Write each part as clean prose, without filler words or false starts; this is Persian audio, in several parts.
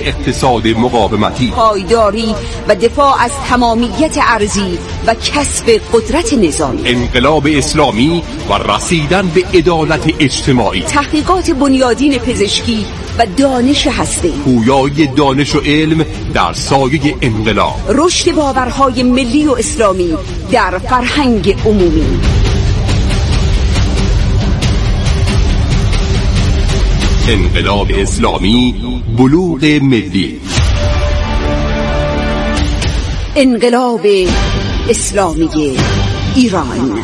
اقتصاد مقاومتی، پایداری و دفاع از تمامیت ارضی و کسب قدرت نظامی، انقلاب اسلامی و رسیدن به عدالت اجتماعی، تحقیقات بنیادین پزشکی و دانش هسته‌ای، پویایی دانش و علم در سایه انقلاب، رشد باورهای ملی و اسلامی در فرهنگ عمومی. انقلاب اسلامی، بلوغ ملی. انقلاب اسلامی ایران.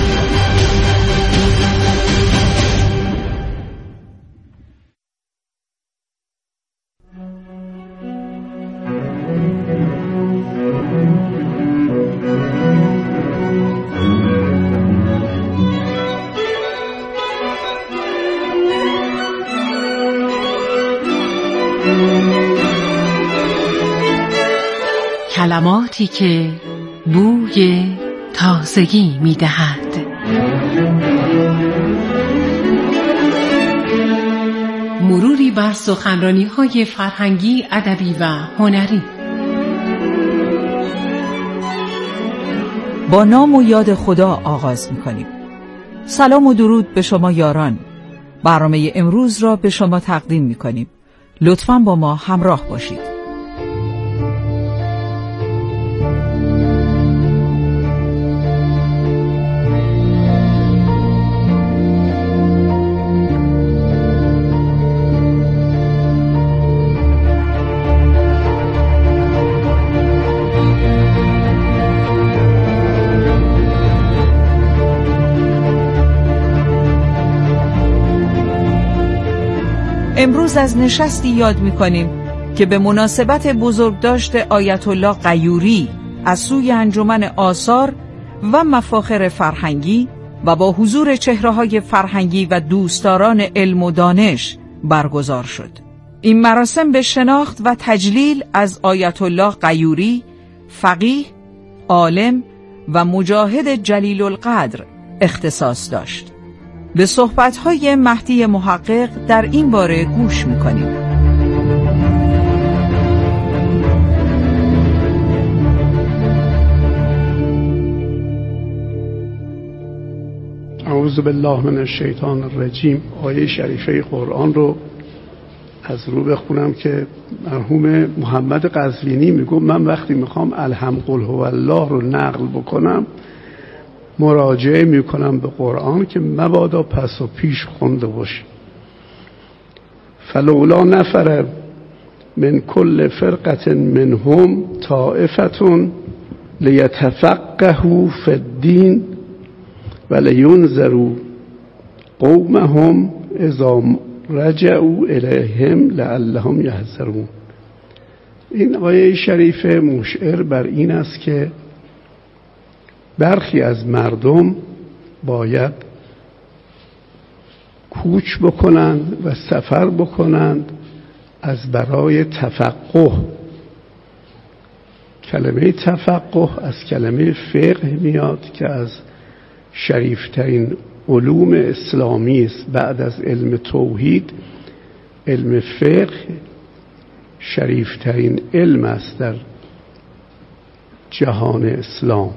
کلماتی که بوی تازگی می‌دهد. مروری بر سخنرانی‌های فرهنگی، ادبی و هنری. با نام و یاد خدا آغاز می‌کنیم. سلام و درود به شما یاران. برنامه امروز را به شما تقدیم می‌کنیم. لطفاً با ما همراه باشید. امروز از نشستی یاد می‌کنیم که به مناسبت بزرگداشت آیت الله غیوری از سوی انجمن آثار و مفاخر فرهنگی و با حضور چهره‌های فرهنگی و دوستداران علم و دانش برگزار شد. این مراسم به شناخت و تجلیل از آیت الله غیوری، فقیه، عالم و مجاهد جلیل القدر اختصاص داشت. به صحبت‌های مهدی محقق در این باره گوش می‌کنیم. اعوذ بالله من الشیطان الرجیم. آیه شریفه قرآن رو از رو بخونم که مرحوم محمد قزوینی میگه من وقتی میخوام الحم قل هو الله رو نقل بکنم مراجعه میکنم به قرآن که مبادا پس و پیش خونده باشه. فلولا نفر من کل فرقة منهم طائفة لیتفقهوا فی الدین و لینذروا قومهم اذا رجعوا الیهم لعلهم یحذرون. این آیه شریفه مشعر بر این است که برخی از مردم باید کوچ بکنند و سفر بکنند از برای تفقه. کلمه تفقه از کلمه فقه میاد که از شریفترین علوم اسلامی است. بعد از علم توحید علم فقه شریفترین علم است در جهان اسلام.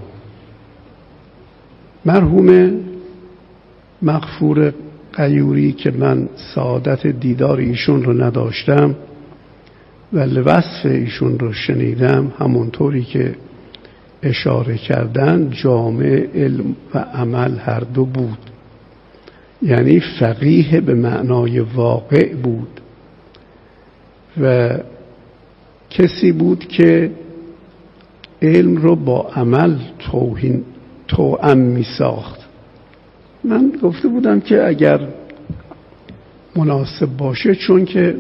مرحوم مغفور غیوری که من سعادت دیدار ایشون رو نداشتم ولی وصف ایشون رو شنیدم، همونطوری که اشاره کردن جامع علم و عمل هر دو بود. یعنی فقیه به معنای واقع بود و کسی بود که علم رو با عمل توأم می ساخت. من گفته بودم که اگر مناسب باشه، چون که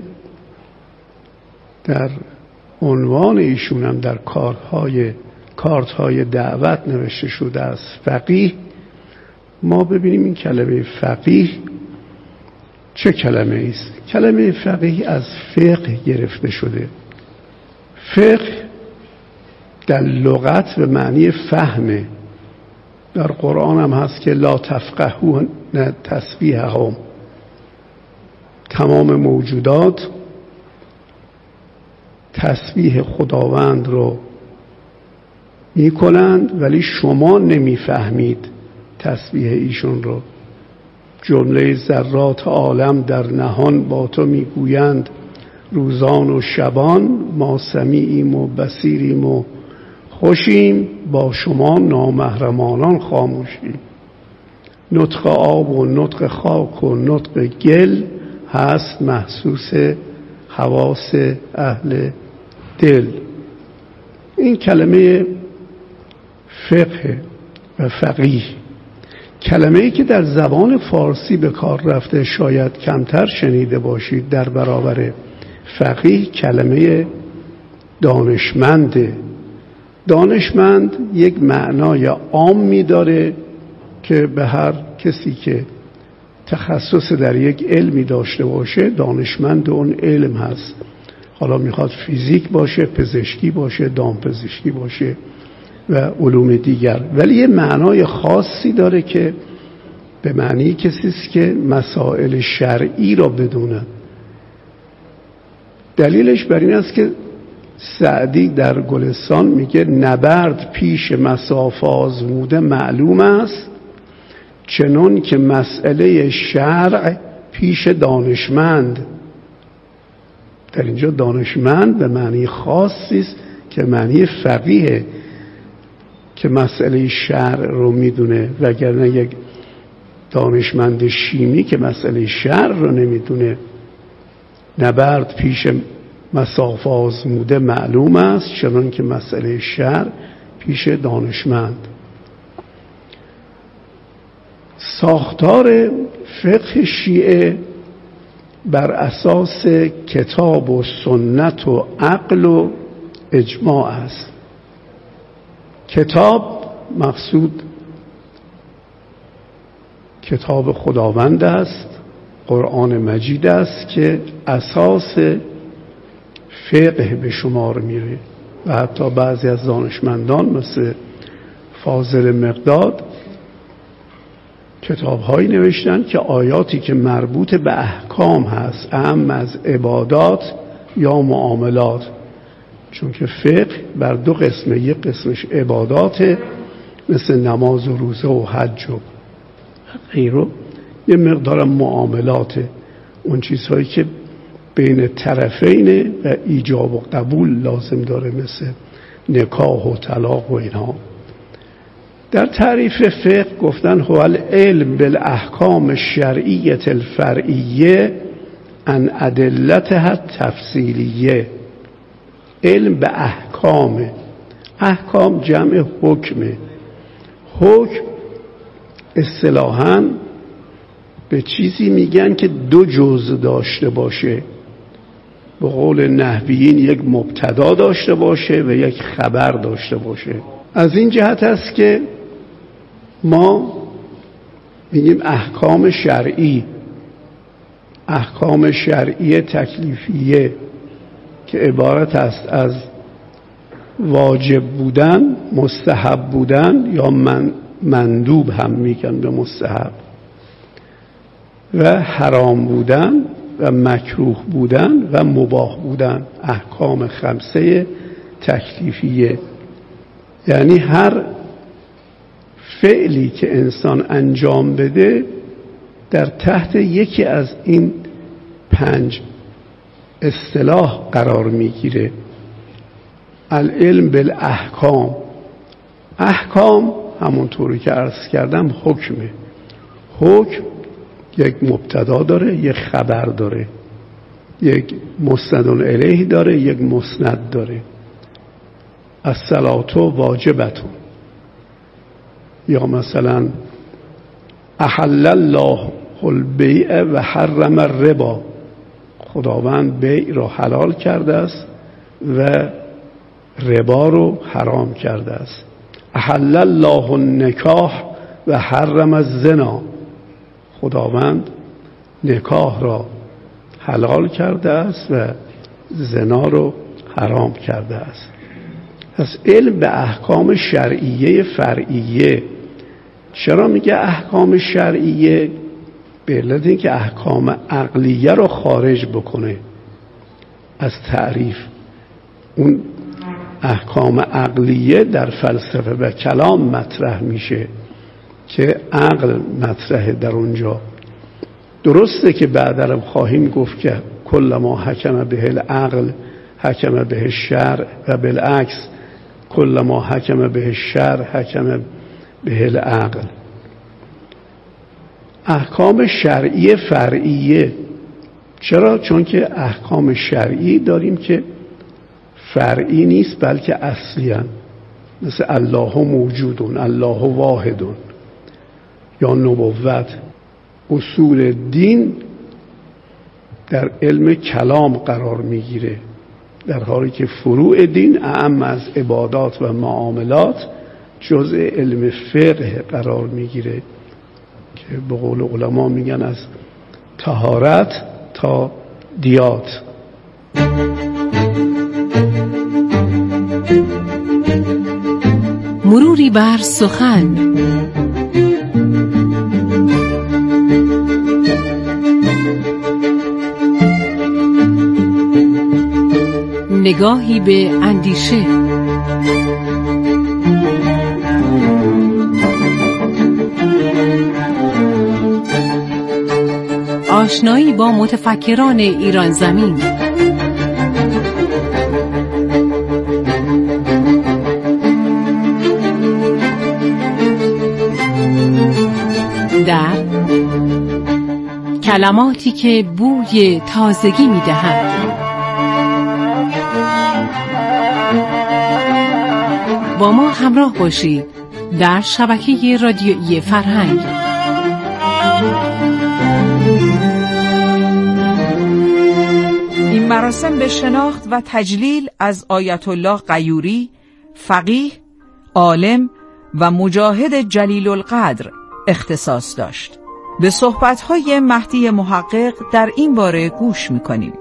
در عنوان ایشونم در کارت‌های دعوت نوشته شده از فقیه، ما ببینیم این کلمه فقیه چه کلمه است. کلمه فقیه از فقه گرفته شده. فقه در لغت به معنی فهمه. در قرآن هم هست که لا تفقهون تسبیحهم. تمام موجودات تسبیح خداوند رو میکنند ولی شما نمیفهمید تسبیح ایشون رو. جمله ذرات عالم در نهان با تو میگویند روزان و شبان، ما سمیعیم و بصیریم و خوشیم، با شما نامحرمانان خاموشیم. نطق آب و نطق خاک و نطق گل هست محسوس حواس اهل دل. این کلمه فقه و فقیه، کلمه‌ای که در زبان فارسی به کار رفته شاید کمتر شنیده باشید در برابر فقیه، کلمه دانشمنده. دانشمند یک معنای عامی داره که به هر کسی که تخصص در یک علمی داشته باشه دانشمند اون علم هست. حالا میخواد فیزیک باشه، پزشکی باشه، دامپزشکی باشه و علوم دیگر، ولی یه معنای خاصی داره که به معنی کسی است که مسائل شرعی را بدونه. دلیلش بر این است که سعدی در گلستان میگه نبرد پیش مصاف آزموده معلوم است، چنان که مسئله شرع پیش دانشمند. در اینجا دانشمند به معنی خاصی است که معنی فقیه که مسئله شرع رو میدونه، وگرنه یک دانشمند شیمی که مسئله شرع رو نمیدونه. نبرد پیش مصاف آزموده معلوم است، چنان که مسئله شرع پیش دانشمند. ساختار فقه شیعه بر اساس کتاب و سنت و عقل و اجماع است. کتاب مقصود کتاب خداوند است، قرآن مجید است که اساس فقه به شمار میره و حتی بعضی از دانشمندان مثل فاضل مقداد کتاب‌هایی نوشتن که آیاتی که مربوط به احکام هست، اهم از عبادات یا معاملات، چون که فقه بر دو قسمه، یک قسمش عبادات مثل نماز و روزه و حج و غیره، یه مقدار معاملات، اون چیزهایی که بین طرفین و ایجاب و قبول لازم داره مثل نکاح و طلاق و اینها. در تعریف فقه گفتن هو العلم بالاحکام الشرعیه الفرعیه عن ادلتها التفصیلیه. علم به احکام، احکام جمع حکمه. حکم اصطلاحاً به چیزی میگن که دو جزء داشته باشه، به قول نحویین یک مبتدا داشته باشه و یک خبر داشته باشه. از این جهت است که ما میگیم احکام شرعی، احکام شرعی تکلیفیه که عبارت است از واجب بودن، مستحب بودن یا مندوب هم میگن به مستحب، و حرام بودن و مکروه بودن و مباح بودن. احکام خمسه تکلیفیه، یعنی هر فعلی که انسان انجام بده در تحت یکی از این 5 اصطلاح قرار میگیره. العلم بالاحکام، احکام همونطوری که عرض کردم حکمه. حکم یک مبتدا داره، یک خبر داره، یک مستند الیه داره، یک مسند داره. الصلاة واجبتون، یا مثلا احل الله البیع و حرم الربا، خداوند بیع رو حلال کرده است و ربا رو حرام کرده است. احل الله النکاح و حرم الزنا، خداوند نکاح را حلال کرده است و زنا رو حرام کرده است. پس علم به احکام شرعیه فرعیه. چرا میگه احکام شرعیه؟ به علت اینکه احکام عقلیه رو خارج بکنه از تعریف. اون احکام عقلیه در فلسفه و کلام مطرح میشه که عقل مطرحه در اونجا. درسته که بعداً خواهیم گفت که کل ما حکم به العقل حکم به الشرع و بالعکس کل ما حکم به الشرع حکم به العقل. احکام شرعی فرعیه. چرا؟ چون که احکام شرعی داریم که فرعی نیست بلکه اصلی هستند، مثل الله موجودون، الله واحدون، یا نبوت. اصول دین در علم کلام قرار میگیره، در حالی که فروع دین اعم از عبادات و معاملات جزء علم فقه قرار میگیره که به قول علما میگن از طهارت تا دیات. مروری بر سخن. نگاهی به اندیشه. آشنایی با متفکران ایران زمین. در کلماتی که بوی تازگی می‌دهند. با ما همراه باشید در شبکه رادیویی فرهنگ. این مراسم به شناخت و تجلیل از آیت الله غیوری، فقیه، عالم و مجاهد جلیل القدر اختصاص داشت. به صحبت‌های مهدی محقق در این باره گوش می‌کنیم.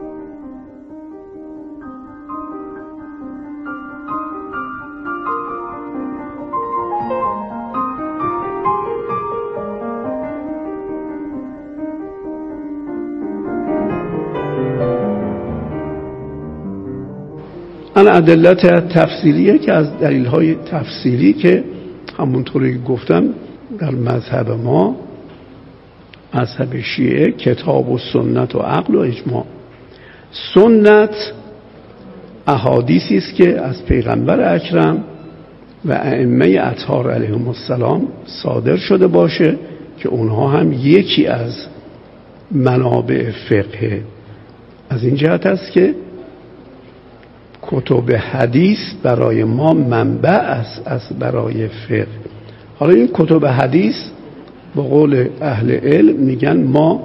ادلت تفسیریه که از دلیل‌های تفسیری که همونطوری که گفتم در مذهب ما، مذهب شیعه، کتاب و سنت و عقل و اجماع. سنت احادیثی است که از پیغمبر اکرم و ائمه اطهار علیهم السلام صادر شده باشه که اونها هم یکی از منابع فقه. از این جهت است که کتب حدیث برای ما منبع است از برای فقه. حالا این کتب حدیث به قول اهل علم میگن ما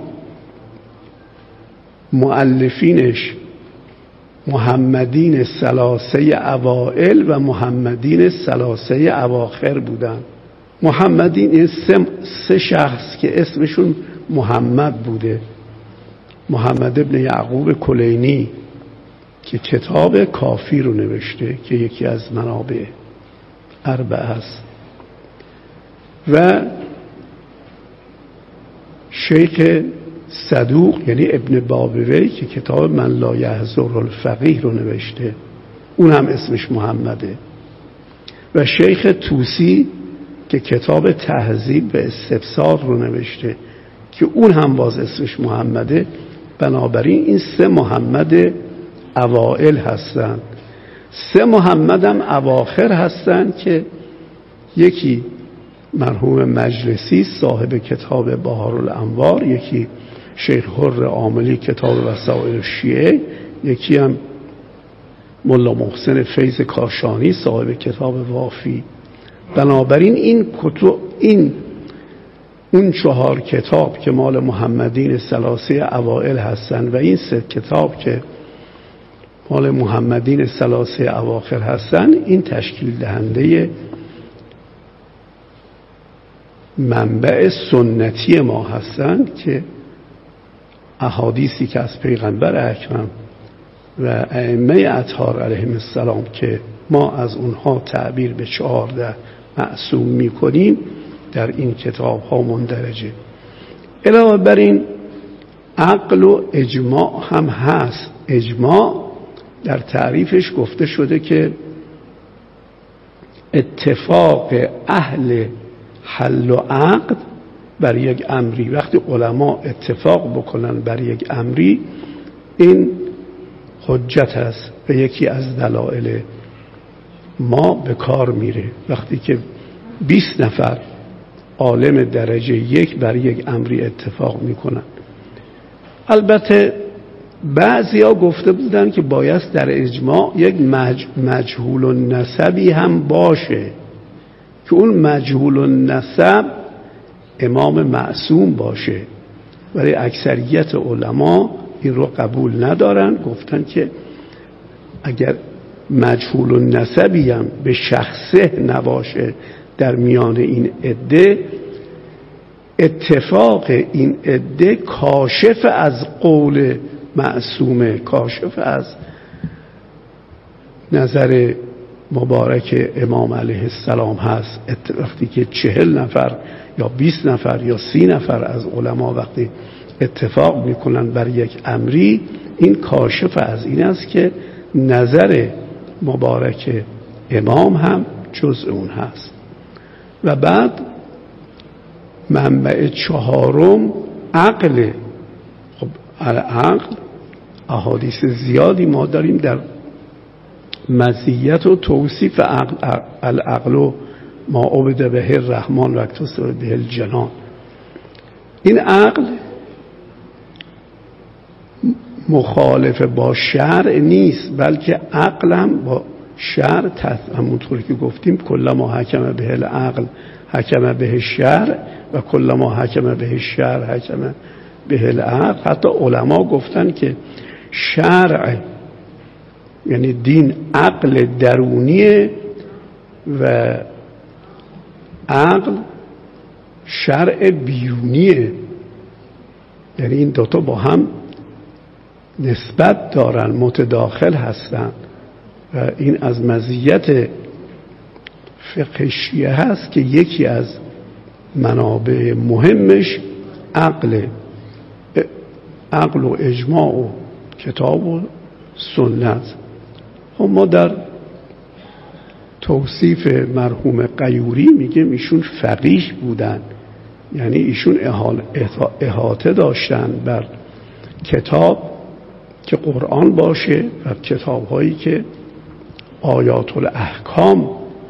مؤلفینش محمدین ثلاثه اوائل و محمدین ثلاثه اواخر بودن. محمدین این سه شخص که اسمشون محمد بوده. محمد ابن یعقوب کلینی که کتاب کافی رو نوشته که یکی از منابع اربعه است، و شیخ صدوق یعنی ابن بابوی که کتاب من لا یحضر الفقیه رو نوشته، اون هم اسمش محمده، و شیخ طوسی که کتاب تهذیب و استبصار رو نوشته که اون هم باز اسمش محمده. بنابراین این سه محمد اوائل هستند. سه محمد هم اواخر هستند که یکی مرحوم مجلسی صاحب کتاب بهار الانوار، یکی شیخ حر عاملی کتاب وسائل الشیعه، یکی هم ملا محسن فیض کاشانی صاحب کتاب وافی. بنابراین این کتب، اون 4 کتاب که مال محمدین ثلاثه اوائل هستند و این 3 کتاب که مال محمدین ثلاثه اواخر هستند، این تشکیل دهنده منبع سنتی ما هستند که احادیثی که از پیغمبر اکرم و ائمه اطهار علیهم السلام که ما از اونها تعبیر به 14 معصوم میکنیم در این کتاب ها مندرجه. علاوه بر این عقل و اجماع هم هست. اجماع در تعریفش گفته شده که اتفاق اهل حل و عقد بر یک امری، وقتی علما اتفاق بکنن بر یک امری، این حجت است و یکی از دلایل ما به کار میره. وقتی که 20 نفر عالم درجه 1 بر یک امری اتفاق میکنن. البته بعضیا گفته بودن که باید در اجماع یک مجهول النسبی هم باشه که اون مجهول النسب امام معصوم باشه، ولی اکثریت علما این رو قبول ندارن. گفتن که اگر مجهول النسبی هم به شخصه نباشه در میان این عده، اتفاق این عده کاشف از قول معصومه، کاشف از نظر مبارک امام علیه السلام هست. وقتی که 40 نفر یا 20 نفر یا 30 نفر از علما وقتی اتفاق میکنن بر یک امری، این کاشف از این است که نظر مبارک امام هم جزء اون هست. و بعد منبع چهارم عقل. خب عقل، احادیث زیادی ما داریم در مزیت و توصیف عقل. العقل ما عبد به الرحمن و اکتسب به الجنان. این عقل مخالف با شرع نیست، بلکه عقل هم با شرع همونطوری که گفتیم کلما حکم به العقل حکم به الشرع و کلما حکم به الشرع حکم به العقل. حتی علما گفتن که شرع یعنی دین عقل درونیه و عقل شرع بیرونیه، یعنی این دوتا با هم نسبت دارن، متداخل هستن. و این از مزیت فقه شیعه هست که یکی از منابع مهمش عقل و اجماع و کتاب و سنت. ما در توصیف مرحوم غیوری میگه ایشون فقیه بودن، یعنی ایشون احاطه داشتن بر کتاب که قرآن باشه و کتاب هایی که آیات الاحکام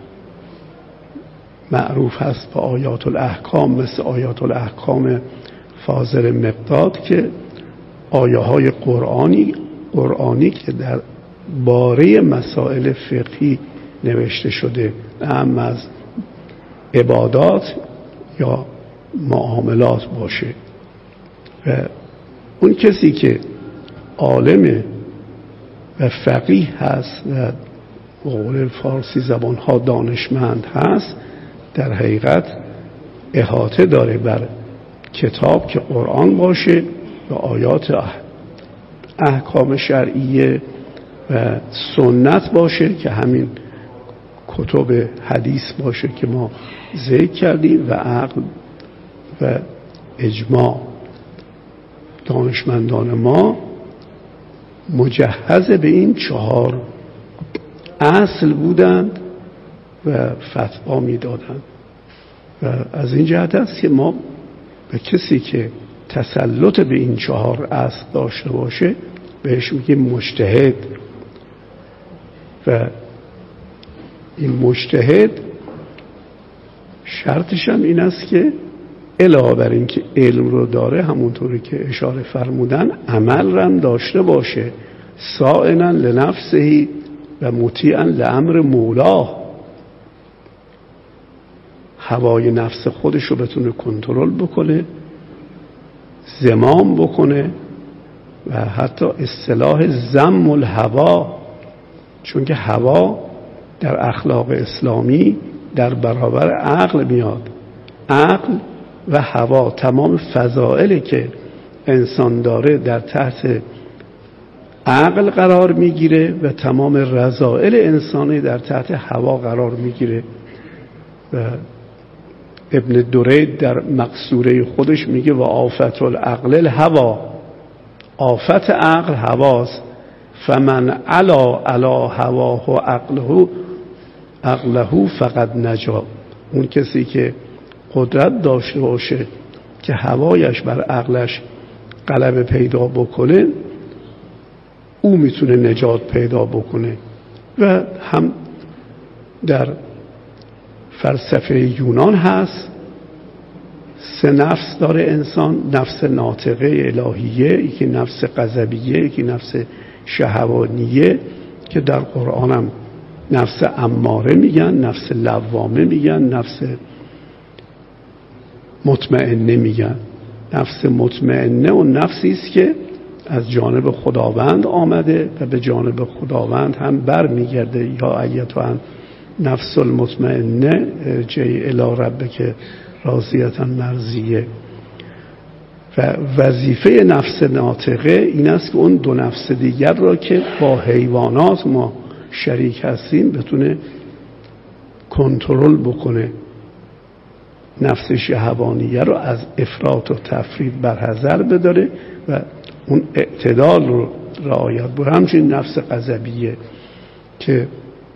معروف هست با آیات الاحکام، مثل آیات الاحکام فاضل مقداد که آیه های قرآنی که در باره مسائل فقهی نوشته شده، هم از عبادات یا معاملات باشه. و اون کسی که عالم و فقیه هست و قول فارسی زبان ها دانشمند هست، در حقیقت احاطه داره بر کتاب که قرآن باشه و آیات احکام شرعیه و سنت باشه که همین کتب حدیث باشه که ما ذکر کردیم، و عقل و اجماع. دانشمندان ما مجهز به این 4 اصل بودند و فتوا میدادند. و از این جهت است که ما به کسی که تسلط به این 4 اصل داشته باشه بهش میگیم مجتهد. و این مجتهد شرطش هم این است که علاوه بر این که علم رو داره، همونطوری که اشاره فرمودن، عمل هم داشته باشه، سائنا لنفسه و مطیعا لامر مولاه، هوای نفس خودش رو بتونه کنترل بکنه، زمام بکنه، و حتی اصطلاح ذم الهوا، چون که هوا در اخلاق اسلامی در برابر عقل میاد. عقل و هوا، تمام فضائلی که انسان داره در تحت عقل قرار میگیره و تمام رذائل انسانی در تحت هوا قرار میگیره. و ابن درید در مقصوره خودش میگه و آفت العقل الهوا، آفت عقل هواست. فمن علا هواه و عقله فقد نجا. اون کسی که قدرت داشته باشه که هوایش بر عقلش غلبه پیدا بکنه، او میتونه نجات پیدا بکنه. و هم در فلسفه یونان هست 3 نفس داره انسان: نفس ناطقه الهیه، یکی نفس غضبیه، یکی نفس شهوانیه که در قرآن هم نفس اماره میگن، نفس لوامه میگن، نفس مطمئنه میگن. نفس مطمئنه و نفسی است که از جانب خداوند آمده و به جانب خداوند هم بر میگرده. یا ایتها نفس المطمئنه ارجعی الی ربک راضیة مرضیه. و وظیفه نفس ناطقه این است که اون 2 نفس دیگر را که با حیوانات ما شریک هستیم بتونه کنترل بکنه، نفس شهوانیه رو از افراط و تفریط برحذر بداره و اون اعتدال رو رعایت بکنه. همچنین نفس غضبیه که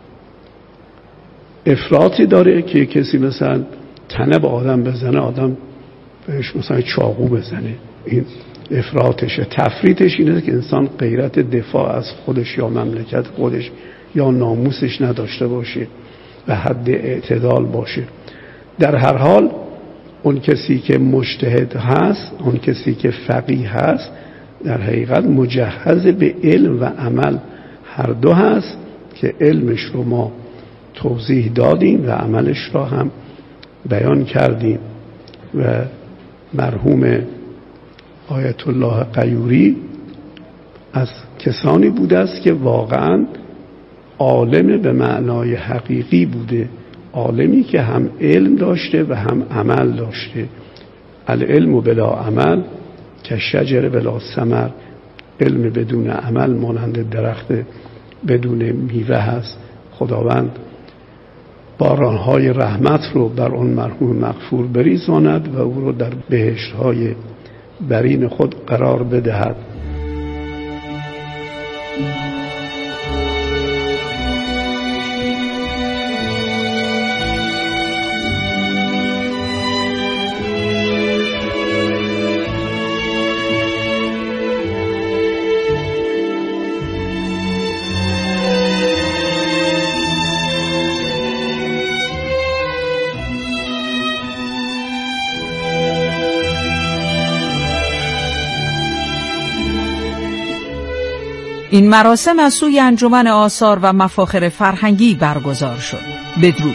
افراطی داره که کسی مثلا تنه به آدم بزنه، آدم بهش مثلا چاقو بزنه، این افراطشه. تفریطش اینه که انسان غیرت دفاع از خودش یا مملکت خودش یا ناموسش نداشته باشه و حد اعتدال باشه. در هر حال اون کسی که مجتهد هست، اون کسی که فقیه هست، در حقیقت مجهز به علم و عمل هر دو هست که علمش رو ما توضیح دادیم و عملش را هم بیان کردیم. و مرحوم آیت الله غیوری از کسانی بوده است که واقعا عالم به معنای حقیقی بوده، عالمی که هم علم داشته و هم عمل داشته. العلم بلا عمل که شجر بلا ثمر. علم بدون عمل مانند درخت بدون میوه هست. خداوند بارانهای رحمت رو بر اون مرحوم مغفور بریزاند و او رو در بهشت‌های برین خود قرار بدهد. این مراسم از سوی انجمن آثار و مفاخر فرهنگی برگزار شد. بدرود.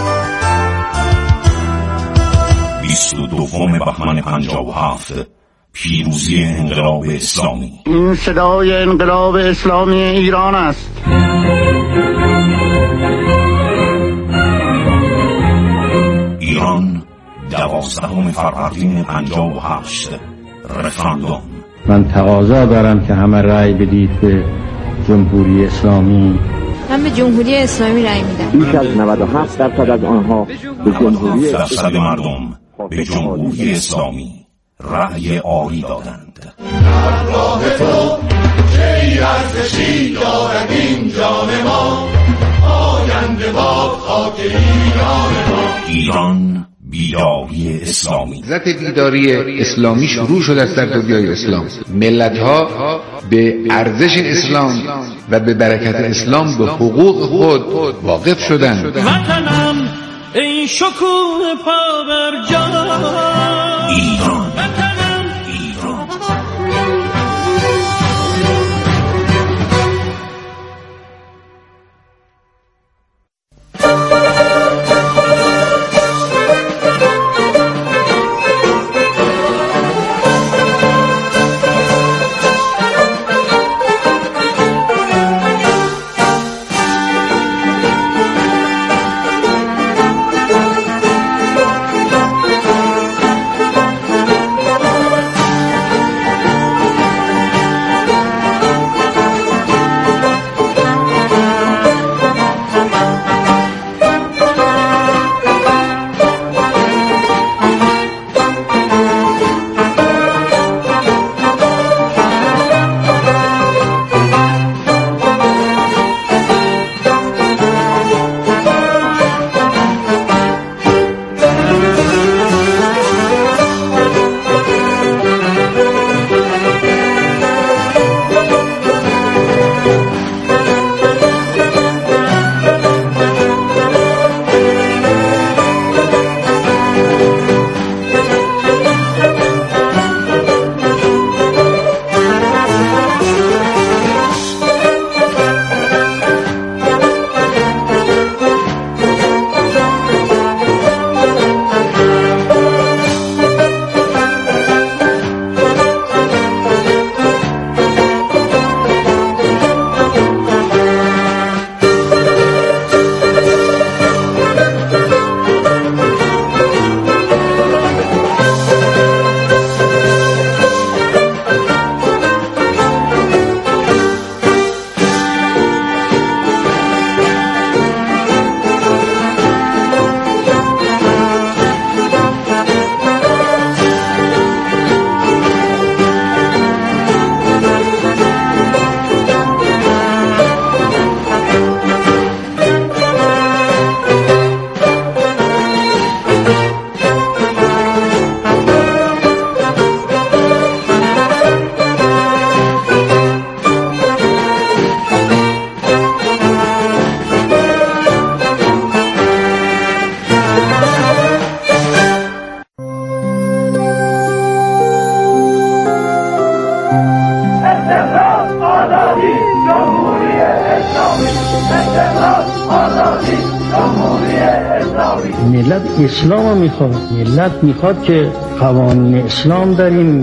بهمن 57 پیروزی انقلاب اسلامی. این صدای انقلاب اسلامی ایران است. ایران 12 فروردین 58 رفراندوم. من تقاضا دارم که همه رأی بدید به جمهوری اسلامی. من به جمهوری اسلامی رأی میدم. بیش از 97% از آنها به جمهوری درصد مردم به جمهوری اسلامی رأی آری دادند. راه تو چه ارزشی دارد این جان ما، آینده با خاک ایران ما. ایران بیداری اسلامی. ذات بیداری اسلامی شروع شده است در دنیای اسلام. ملت‌ها به ارزش اسلام و به برکت اسلام به حقوق خود واقف شدند. وطنم ای شکوه پابرجا، ایران. ملت اسلام میخواد. ملت میخواد که قوانین اسلام در این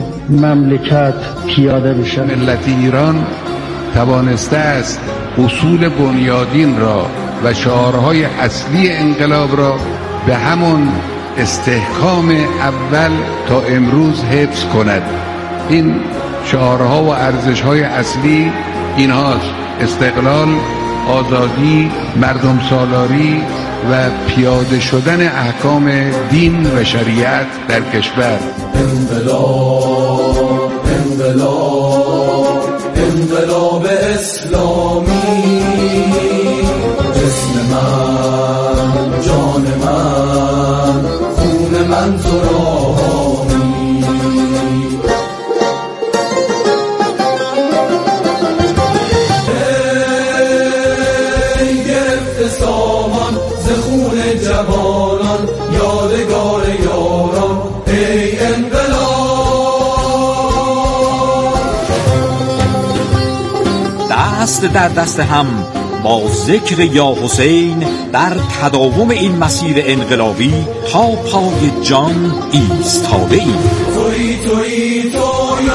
مملکت پیاده بشه. ملت ایران توانسته است اصول بنیادین را و شعارهای اصلی انقلاب را به همون استحکام اول تا امروز حفظ کند. این شعارها و ارزشهای اصلی اینهاست: استقلال، آزادی، مردم سالاری و پیاده شدن احکام دین و شریعت در کشور. انقلاب، انقلاب، انقلاب اسلامی، جسم من، جان من، خون من تو را حامی. ای گرفته سامان ز خون جوانان، یادگار یاران، ای انقلاب. دست در دست هم با ذکر یا حسین در تداوم این مسیر انقلابی تا پای جان ایستاده ایم. تویی تو